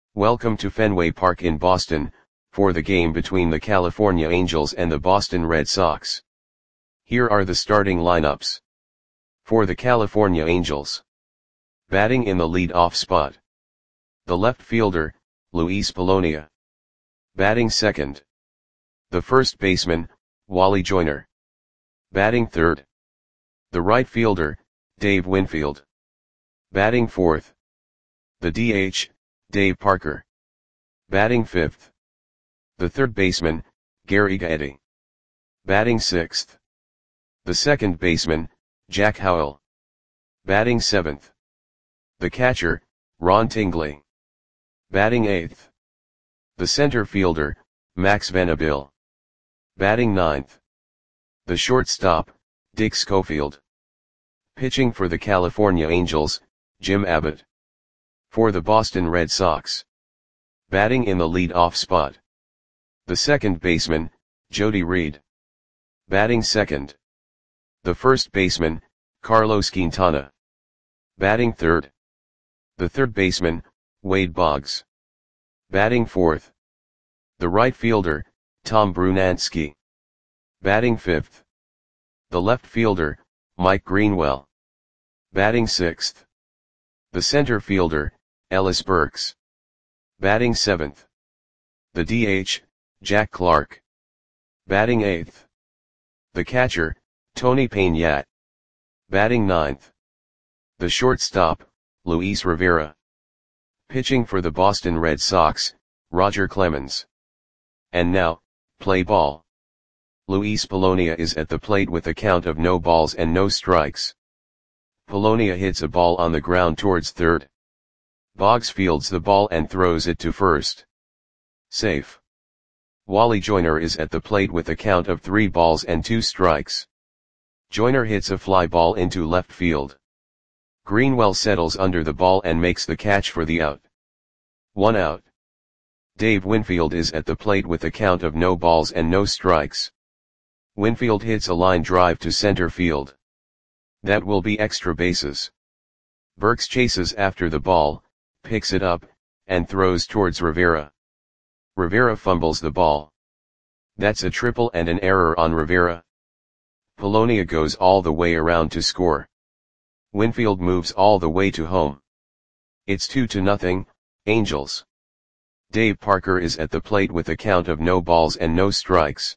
Welcome to Fenway Park in Boston, for the game between the California Angels and the Boston Red Sox. Here are the starting lineups. For the California Angels. Batting in the lead-off spot. The left fielder, Luis Polonia. Batting second. The first baseman, Wally Joyner. Batting third. The right fielder, Dave Winfield. Batting fourth. The DH, Dave Parker. Batting fifth. The third baseman, Gary Gaetti. Batting sixth. The second baseman, Jack Howell. Batting seventh. The catcher, Ron Tingley. Batting eighth. The center fielder, Max Venable. Batting ninth. The shortstop, Dick Schofield. Pitching for the California Angels, Jim Abbott. For the Boston Red Sox. Batting in the lead-off spot. The second baseman, Jody Reed. Batting second. The first baseman, Carlos Quintana. Batting third. The third baseman, Wade Boggs. Batting fourth. The right fielder, Tom Brunansky. Batting fifth. The left fielder, Mike Greenwell. Batting sixth. The center fielder, Ellis Burks. Batting seventh. The DH, Jack Clark. Batting eighth. The catcher, Tony Peñate. Batting ninth. The shortstop, Luis Rivera. Pitching for the Boston Red Sox, Roger Clemens. And now, play ball. Luis Polonia is at the plate with a count of no balls and no strikes. Polonia hits a ball on the ground towards third. Boggs fields the ball and throws it to first. Safe. Wally Joyner is at the plate with a count of 3 balls and 2 strikes. Joyner hits a fly ball into left field. Greenwell settles under the ball and makes the catch for the out. 1 out. Dave Winfield is at the plate with a count of no balls and no strikes. Winfield hits a line drive to center field. That will be extra bases. Burks chases after the ball, picks it up, and throws towards Rivera. Rivera fumbles the ball. That's a triple and an error on Rivera. Polonia goes all the way around to score. Winfield moves all the way to home. It's 2-0, Angels. Dave Parker is at the plate with a count of no balls and no strikes.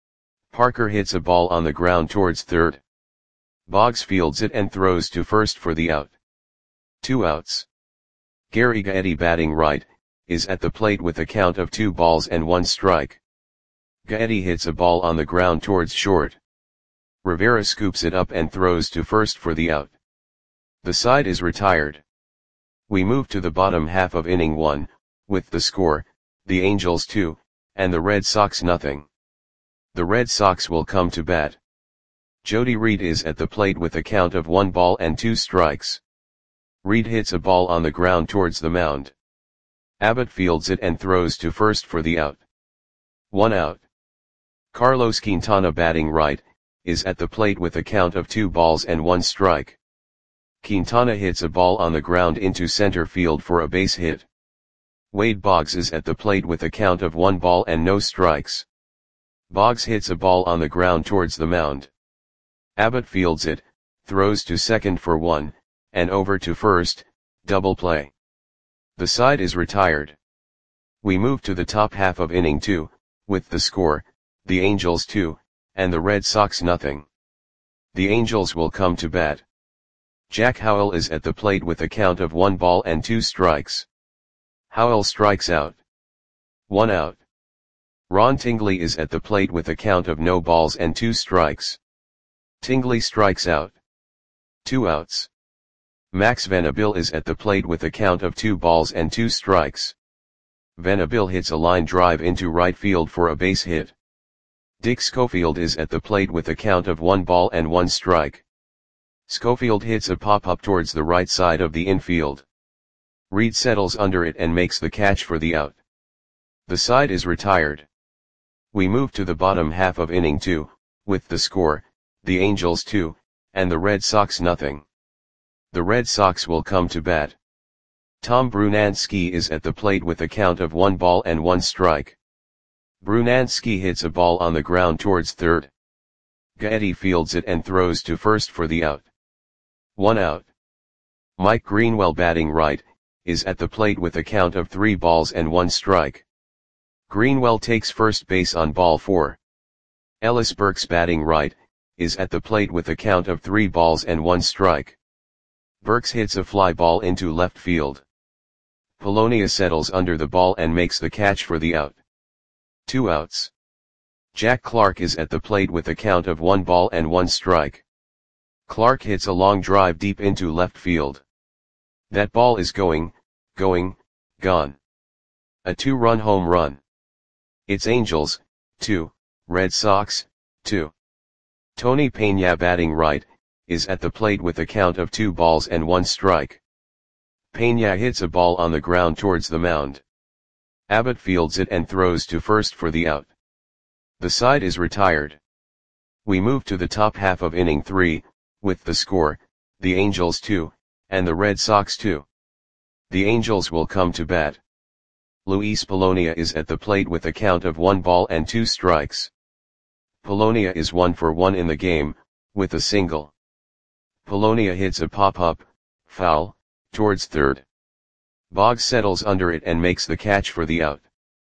Parker hits a ball on the ground towards third. Boggs fields it and throws to first for the out. 2 outs. Gary Gaetti, batting right, is at the plate with a count of 2 balls and 1 strike. Gaetti hits a ball on the ground towards short. Rivera scoops it up and throws to first for the out. The side is retired. We move to the bottom half of inning 1, with the score, the Angels 2, and the Red Sox nothing. The Red Sox will come to bat. Jody Reed is at the plate with a count of 1 ball and 2 strikes. Reed hits a ball on the ground towards the mound. Abbott fields it and throws to first for the out. 1 out. Carlos Quintana, batting right, is at the plate with a count of 2 balls and 1 strike. Quintana hits a ball on the ground into center field for a base hit. Wade Boggs is at the plate with a count of 1 ball and no strikes. Boggs hits a ball on the ground towards the mound. Abbott fields it, throws to second for 1, and over to first, double play. The side is retired. We move to the top half of inning 2, with the score, the Angels 2, and the Red Sox nothing. The Angels will come to bat. Jack Howell is at the plate with a count of 1 ball and 2 strikes. Howell strikes out. 1 out. Ron Tingley is at the plate with a count of no balls and 2 strikes. Tingley strikes out. 2 outs. Max Venable is at the plate with a count of 2 balls and 2 strikes. Venable hits a line drive into right field for a base hit. Dick Schofield is at the plate with a count of 1 ball and 1 strike. Schofield hits a pop-up towards the right side of the infield. Reed settles under it and makes the catch for the out. The side is retired. We move to the bottom half of inning 2, with the score, the Angels 2, and the Red Sox nothing. The Red Sox will come to bat. Tom Brunansky is at the plate with a count of 1 ball and 1 strike. Brunansky hits a ball on the ground towards third. Gaetti fields it and throws to first for the out. 1 out. Mike Greenwell, batting right, is at the plate with a count of 3 balls and 1 strike. Greenwell takes first base on ball 4. Ellis Burks, batting right, is at the plate with a count of 3 balls and 1 strike. Burks hits a fly ball into left field. Polonia settles under the ball and makes the catch for the out. 2 outs. Jack Clark is at the plate with a count of 1 ball and 1 strike. Clark hits a long drive deep into left field. That ball is gone. A 2-run home run. It's Angels, 2, Red Sox, 2. Tony Peña, batting right, is at the plate with a count of 2 balls and 1 strike. Peña hits a ball on the ground towards the mound. Abbott fields it and throws to first for the out. The side is retired. We move to the top half of inning 3, with the score, the Angels 2, and the Red Sox 2. The Angels will come to bat. Luis Polonia is at the plate with a count of 1 ball and 2 strikes. Polonia is 1 for 1 in the game, with a single. Polonia hits a pop-up, foul, towards third. Boggs settles under it and makes the catch for the out.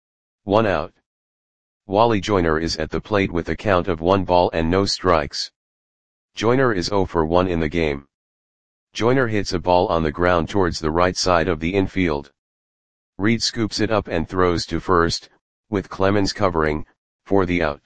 1 out. Wally Joyner is at the plate with a count of 1 ball and no strikes. Joyner is 0 for 1 in the game. Joyner hits a ball on the ground towards the right side of the infield. Reed scoops it up and throws to first, with Clemens covering, for the out.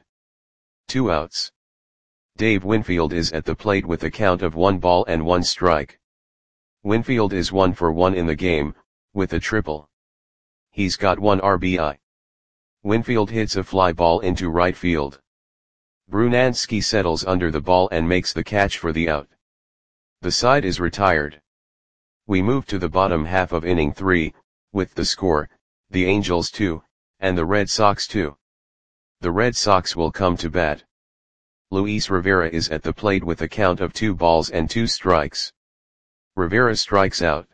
2 outs. Dave Winfield is at the plate with a count of 1 ball and 1 strike. Winfield is 1 for 1 in the game, with a triple. He's got 1 RBI. Winfield hits a fly ball into right field. Brunansky settles under the ball and makes the catch for the out. The side is retired. We move to the bottom half of inning 3, with the score, the Angels 2, and the Red Sox 2. The Red Sox will come to bat. Luis Rivera is at the plate with a count of 2 balls and 2 strikes. Rivera strikes out.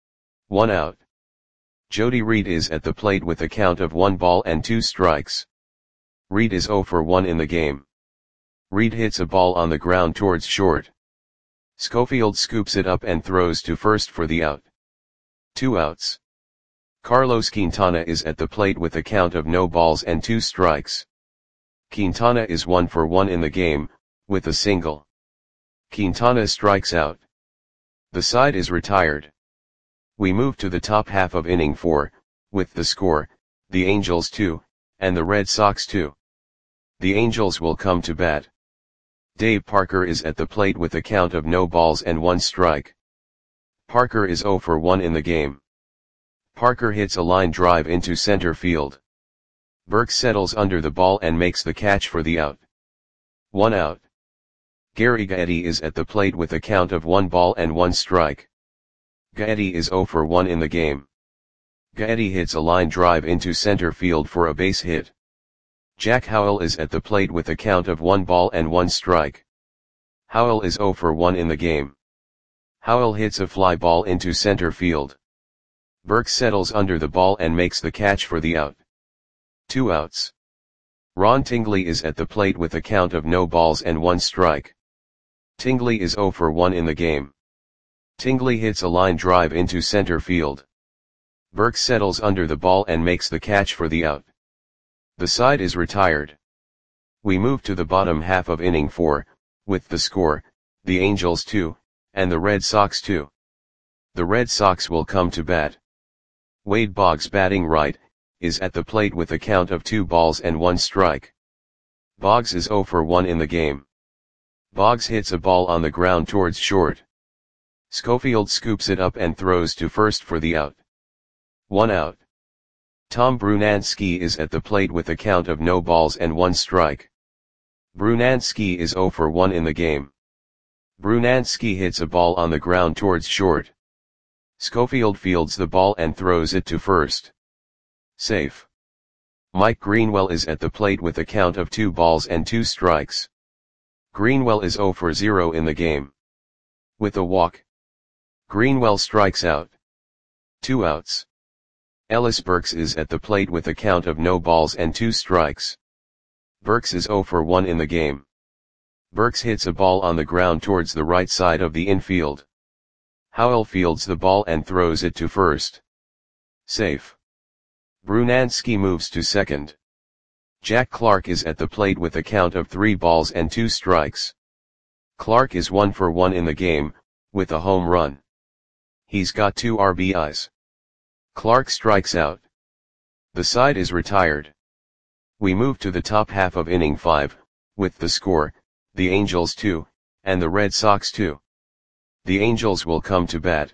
1 out. Jody Reed is at the plate with a count of 1 ball and 2 strikes. Reed is 0 for 1 in the game. Reed hits a ball on the ground towards short. Schofield scoops it up and throws to first for the out. 2 outs. Carlos Quintana is at the plate with a count of no balls and 2 strikes. Quintana is 1 for 1 in the game, with a single. Quintana strikes out. The side is retired. We move to the top half of inning 4, with the score, the Angels 2, and the Red Sox 2. The Angels will come to bat. Dave Parker is at the plate with a count of no balls and 1 strike. Parker is 0 for 1 in the game. Parker hits a line drive into center field. Burks settles under the ball and makes the catch for the out. 1 out. Gary Gaetti is at the plate with a count of 1 ball and 1 strike. Gaetti is 0 for 1 in the game. Gaetti hits a line drive into center field for a base hit. Jack Howell is at the plate with a count of 1 ball and 1 strike. Howell is 0 for 1 in the game. Howell hits a fly ball into center field. Burks settles under the ball and makes the catch for the out. 2 outs. Ron Tingley is at the plate with a count of no balls and 1 strike. Tingley is 0 for 1 in the game. Tingley hits a line drive into center field. Burks settles under the ball and makes the catch for the out. The side is retired. We move to the bottom half of inning 4, with the score, the Angels 2, and the Red Sox 2. The Red Sox will come to bat. Wade Boggs, batting right, is at the plate with a count of 2 balls and 1 strike. Boggs is 0 for 1 in the game. Boggs hits a ball on the ground towards short. Schofield scoops it up and throws to first for the out. 1 out. Tom Brunansky is at the plate with a count of no balls and 1 strike. Brunansky is 0 for 1 in the game. Brunansky hits a ball on the ground towards short. Schofield fields the ball and throws it to first. Safe. Mike Greenwell is at the plate with a count of 2 balls and 2 strikes. Greenwell is 0 for 0 in the game. With a walk, Greenwell strikes out. 2 outs. Ellis Burks is at the plate with a count of no balls and 2 strikes. Burks is 0 for 1 in the game. Burks hits a ball on the ground towards the right side of the infield. Howell fields the ball and throws it to first. Safe. Brunansky moves to second. Jack Clark is at the plate with a count of 3 balls and 2 strikes. Clark is 1 for 1 in the game, with a home run. He's got 2 RBIs. Clark strikes out. The side is retired. We move to the top half of inning 5, with the score, the Angels 2, and the Red Sox 2. The Angels will come to bat.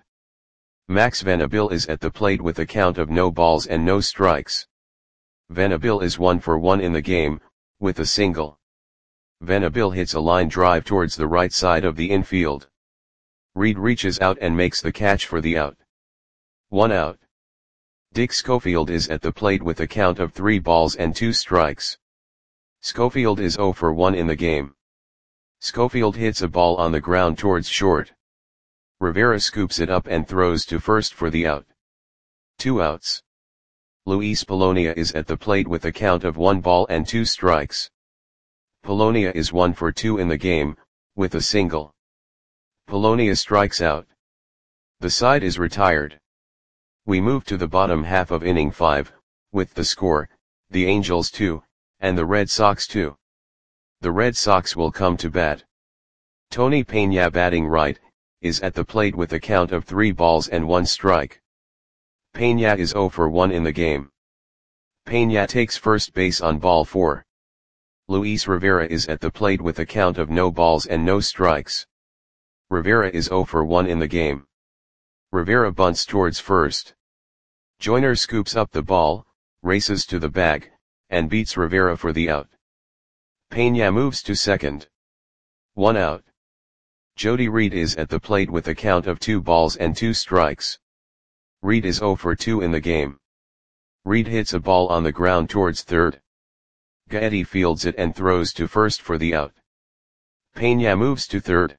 Max Venable is at the plate with a count of no balls and no strikes. Venable is 1 for 1 in the game, with a single. Venable hits a line drive towards the right side of the infield. Reed reaches out and makes the catch for the out. 1 out. Dick Schofield is at the plate with a count of 3 balls and 2 strikes. Schofield is 0 for 1 in the game. Schofield hits a ball on the ground towards short. Rivera scoops it up and throws to first for the out. 2 outs. Luis Polonia is at the plate with a count of 1 ball and 2 strikes. Polonia is 1 for 2 in the game, with a single. Polonia strikes out. The side is retired. We move to the bottom half of inning 5, with the score, the Angels 2, and the Red Sox 2. The Red Sox will come to bat. Tony Peña, batting right, is at the plate with a count of 3 balls and 1 strike. Peña is 0 for 1 in the game. Peña takes first base on ball 4. Luis Rivera is at the plate with a count of no balls and no strikes. Rivera is 0 for 1 in the game. Rivera bunts towards first. Joyner scoops up the ball, races to the bag, and beats Rivera for the out. Peña moves to second. 1 out. Jody Reed is at the plate with a count of 2 balls and 2 strikes. Reed is 0 for 2 in the game. Reed hits a ball on the ground towards third. Gaetti fields it and throws to first for the out. Peña moves to third.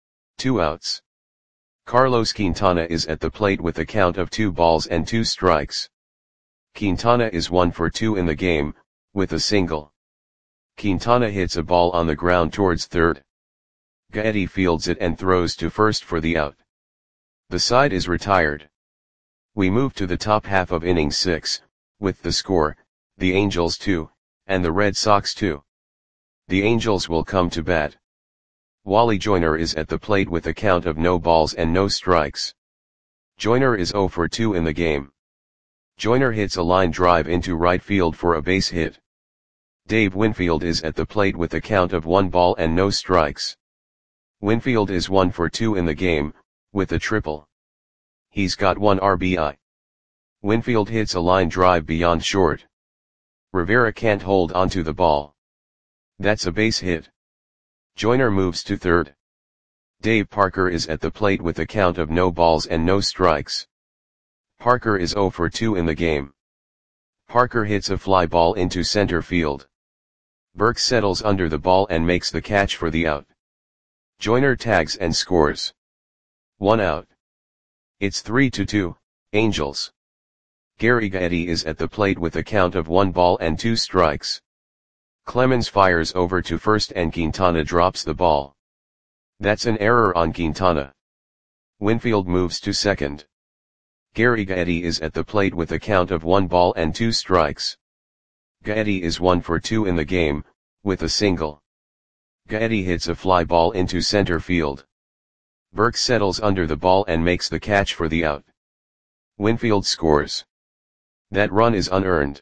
2 outs. Carlos Quintana is at the plate with a count of 2 balls and 2 strikes. Quintana is 1 for 2 in the game, with a single. Quintana hits a ball on the ground towards third. Gaetti fields it and throws to first for the out. The side is retired. We move to the top half of inning 6, with the score, the Angels 2, and the Red Sox 2. The Angels will come to bat. Wally Joyner is at the plate with a count of no balls and no strikes. Joyner is 0 for 2 in the game. Joyner hits a line drive into right field for a base hit. Dave Winfield is at the plate with a count of 1 ball and no strikes. Winfield is 1 for 2 in the game, with a triple. He's got 1 RBI. Winfield hits a line drive beyond short. Rivera can't hold onto the ball. That's a base hit. Joyner moves to third. Dave Parker is at the plate with a count of no balls and no strikes. Parker is 0 for 2 in the game. Parker hits a fly ball into center field. Burke settles under the ball and makes the catch for the out. Joyner tags and scores. 1 out. It's 3-2, Angels. Gary Gaetti is at the plate with a count of 1 ball and 2 strikes. Clemens fires over to first and Quintana drops the ball. That's an error on Quintana. Winfield moves to second. Gary Gaetti is at the plate with a count of 1 ball and 2 strikes. Gaetti is 1 for 2 in the game, with a single. Gaetti hits a fly ball into center field. Burke settles under the ball and makes the catch for the out. Winfield scores. That run is unearned.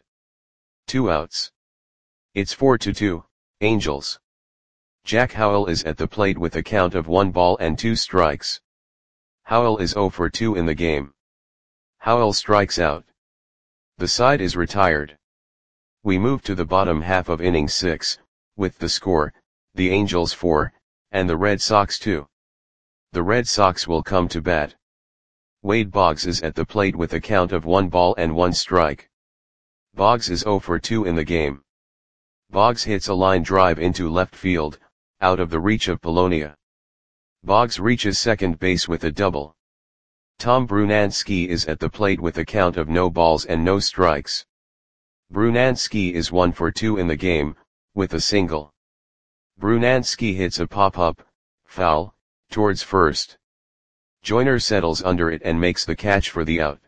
2 outs. It's 4-2, Angels. Jack Howell is at the plate with a count of 1 ball and 2 strikes. Howell is 0 for 2 in the game. Howell strikes out. The side is retired. We move to the bottom half of inning 6, with the score, the Angels 4, and the Red Sox 2. The Red Sox will come to bat. Wade Boggs is at the plate with a count of 1 ball and 1 strike. Boggs is 0 for 2 in the game. Boggs hits a line drive into left field, out of the reach of Polonia. Boggs reaches second base with a double. Tom Brunansky is at the plate with a count of no balls and no strikes. Brunansky is 1 for 2 in the game, with a single. Brunansky hits a pop-up, foul, towards first. Joyner settles under it and makes the catch for the out.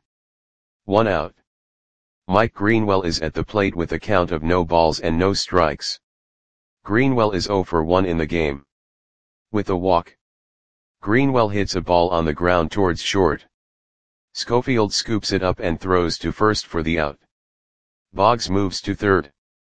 1 out. Mike Greenwell is at the plate with a count of no balls and no strikes. Greenwell is 0 for 1 in the game. With a walk. Greenwell hits a ball on the ground towards short. Schofield scoops it up and throws to first for the out. Boggs moves to third.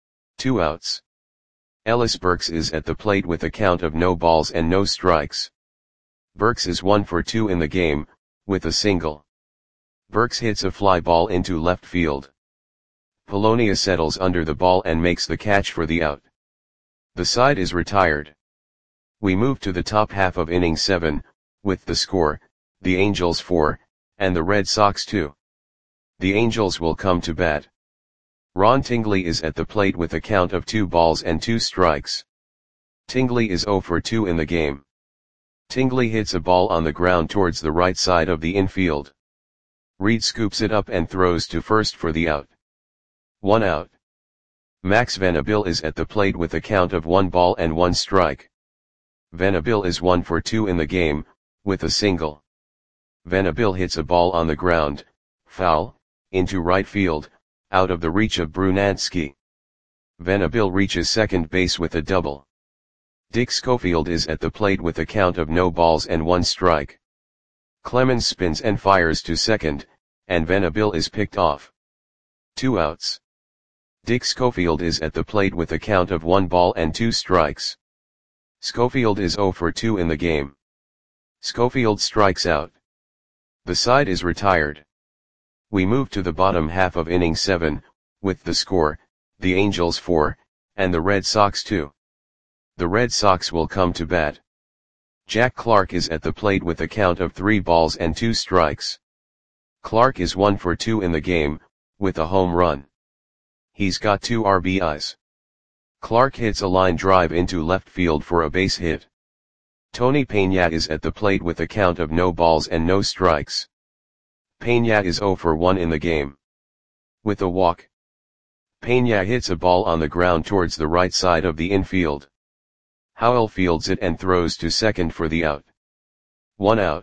2 outs. Ellis Burks is at the plate with a count of no balls and no strikes. Burks is 1 for 2 in the game, with a single. Burks hits a fly ball into left field. Polonia settles under the ball and makes the catch for the out. The side is retired. We move to the top half of inning 7, with the score, the Angels 4, and the Red Sox 2. The Angels will come to bat. Ron Tingley is at the plate with a count of 2 balls and 2 strikes. Tingley is 0 for 2 in the game. Tingley hits a ball on the ground towards the right side of the infield. Reed scoops it up and throws to first for the out. 1 out. Max Venable is at the plate with a count of 1 ball and 1 strike. Venable is 1 for 2 in the game, with a single. Venable hits a ball on the ground, foul, into right field, out of the reach of Brunansky. Venable reaches second base with a double. Dick Schofield is at the plate with a count of no balls and 1 strike. Clemens spins and fires to second, and Venable is picked off. 2 outs. Dick Schofield is at the plate with a count of 1 ball and 2 strikes. Schofield is 0 for 2 in the game. Schofield strikes out. The side is retired. We move to the bottom half of inning 7, with the score, the Angels 4, and the Red Sox 2. The Red Sox will come to bat. Jack Clark is at the plate with a count of 3 balls and 2 strikes. Clark is 1 for 2 in the game, with a home run. He's got 2 RBIs. Clark hits a line drive into left field for a base hit. Tony Peña is at the plate with a count of no balls and no strikes. Peña is 0 for 1 in the game. With a walk. Peña hits a ball on the ground towards the right side of the infield. Howell fields it and throws to second for the out. 1 out.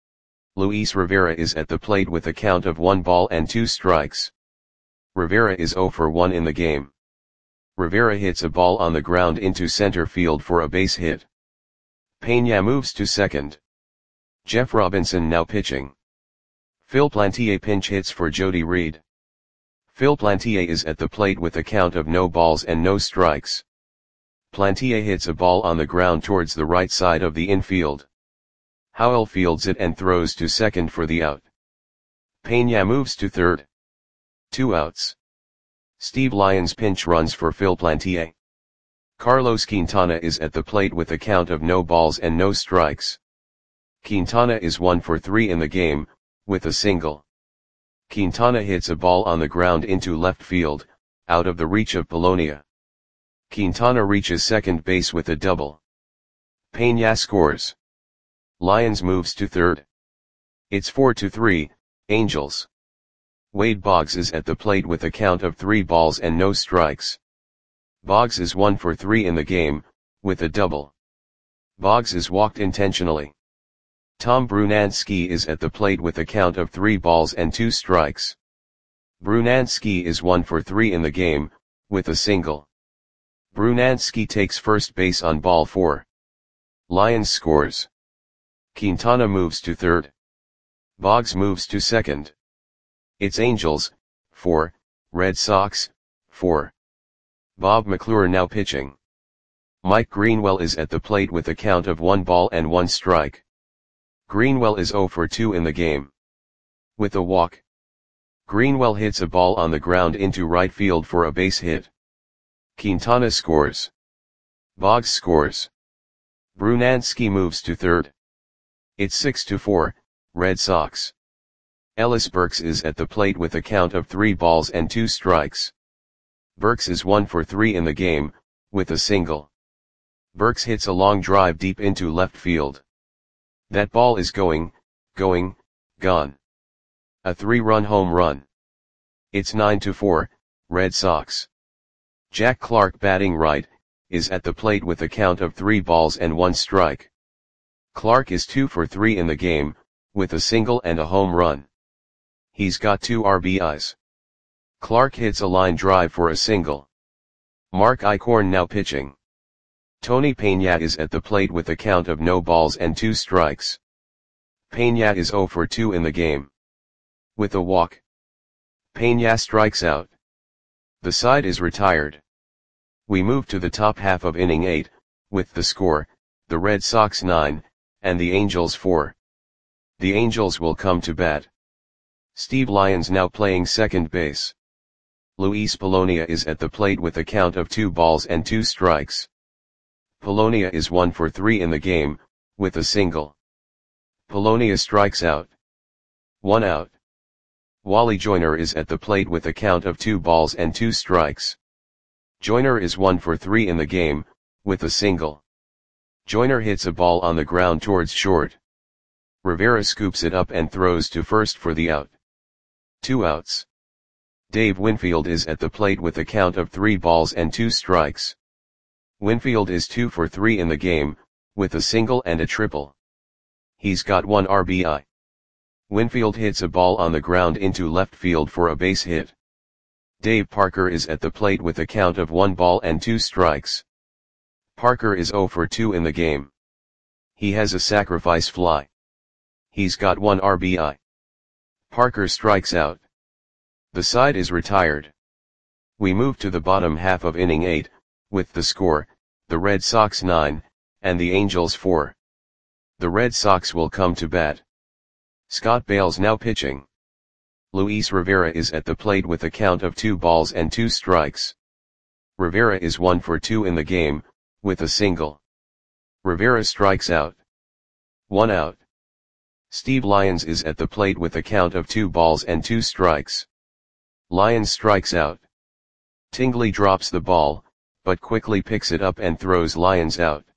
Luis Rivera is at the plate with a count of 1 ball and 2 strikes. Rivera is 0 for 1 in the game. Rivera hits a ball on the ground into center field for a base hit. Peña moves to second. Jeff Robinson now pitching. Phil Plantier pinch hits for Jody Reed. Phil Plantier is at the plate with a count of no balls and no strikes. Plantier hits a ball on the ground towards the right side of the infield. Howell fields it and throws to second for the out. Peña moves to third. 2 outs. Steve Lyons pinch runs for Phil Plantier. Carlos Quintana is at the plate with a count of no balls and no strikes. Quintana is 1 for 3 in the game, with a single. Quintana hits a ball on the ground into left field, out of the reach of Polonia. Quintana reaches second base with a double. Peña scores. Lyons moves to third. It's 4-3, Angels. Wade Boggs is at the plate with a count of 3 balls and no strikes. Boggs is 1 for 3 in the game, with a double. Boggs is walked intentionally. Tom Brunansky is at the plate with a count of 3 balls and 2 strikes. Brunansky is 1 for 3 in the game, with a single. Brunansky takes first base on ball 4. Lyons scores. Quintana moves to third. Boggs moves to second. It's Angels, 4, Red Sox, 4. Bob McClure now pitching. Mike Greenwell is at the plate with a count of 1 ball and 1 strike. Greenwell is 0 for 2 in the game. With a walk. Greenwell hits a ball on the ground into right field for a base hit. Quintana scores. Boggs scores. Brunansky moves to third. It's 6-4, Red Sox. Ellis Burks is at the plate with a count of 3 balls and 2 strikes. Burks is 1 for 3 in the game, with a single. Burks hits a long drive deep into left field. That ball is going, gone. A 3-run home run. It's 9-4, Red Sox. Jack Clark, batting right, is at the plate with a count of 3 balls and 1 strike. Clark is 2 for 3 in the game, with a single and a home run. He's got 2 RBIs. Clark hits a line drive for a single. Mark Eichhorn now pitching. Tony Peña is at the plate with a count of no balls and 2 strikes. Peña is 0 for 2 in the game. With a walk, Peña strikes out. The side is retired. We move to the top half of inning 8, with the score, the Red Sox 9, and the Angels 4. The Angels will come to bat. Steve Lyons now playing second base. Luis Polonia is at the plate with a count of 2 balls and 2 strikes. Polonia is 1 for 3 in the game, with a single. Polonia strikes out. 1 out. Wally Joyner is at the plate with a count of 2 balls and 2 strikes. Joyner is 1 for 3 in the game, with a single. Joyner hits a ball on the ground towards short. Rivera scoops it up and throws to first for the out. 2 outs. Dave Winfield is at the plate with a count of 3 balls and 2 strikes. Winfield is 2 for 3 in the game, with a single and a triple. He's got 1 RBI. Winfield hits a ball on the ground into left field for a base hit. Dave Parker is at the plate with a count of 1 ball and 2 strikes. Parker is 0 for 2 in the game. He has a sacrifice fly. He's got 1 RBI. Parker strikes out. The side is retired. We move to the bottom half of inning 8, with the score, the Red Sox 9, and the Angels 4. The Red Sox will come to bat. Scott Bales now pitching. Luis Rivera is at the plate with a count of 2 balls and 2 strikes. Rivera is 1 for 2 in the game, with a single. Rivera strikes out. 1 out. Steve Lyons is at the plate with a count of 2 balls and 2 strikes. Lyons strikes out. Tingley drops the ball, but quickly picks it up and throws Lyons out.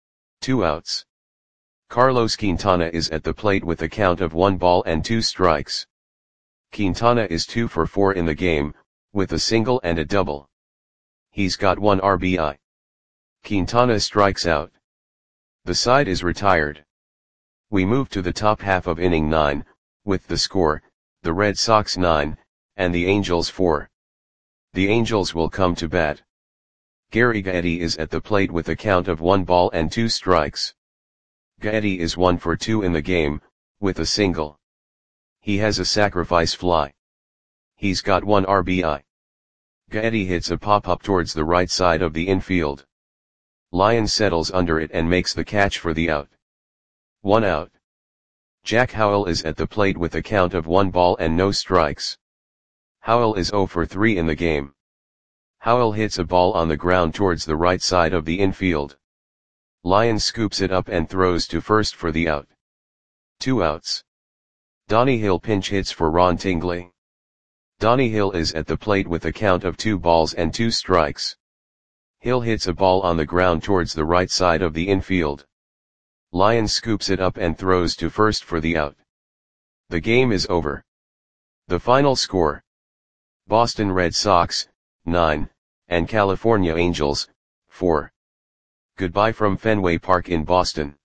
2 outs. Carlos Quintana is at the plate with a count of 1 ball and 2 strikes. Quintana is 2 for 4 in the game, with a single and a double. He's got 1 RBI. Quintana strikes out. The side is retired. We move to the top half of inning 9, with the score, the Red Sox 9, and the Angels 4. The Angels will come to bat. Gary Gaetti is at the plate with a count of 1 ball and 2 strikes. Gaetti is 1 for 2 in the game, with a single. He has a sacrifice fly. He's got 1 RBI. Gaetti hits a pop-up towards the right side of the infield. Lyons settles under it and makes the catch for the out. 1 out. Jack Howell is at the plate with a count of 1 ball and no strikes. Howell is 0 for 3 in the game. Howell hits a ball on the ground towards the right side of the infield. Lyons scoops it up and throws to first for the out. 2 outs. Donnie Hill pinch hits for Ron Tingley. Donnie Hill is at the plate with a count of 2 balls and 2 strikes. Hill hits a ball on the ground towards the right side of the infield. Lyons scoops it up and throws to first for the out. The game is over. The final score: Boston Red Sox, 9, and California Angels, 4. Goodbye from Fenway Park in Boston.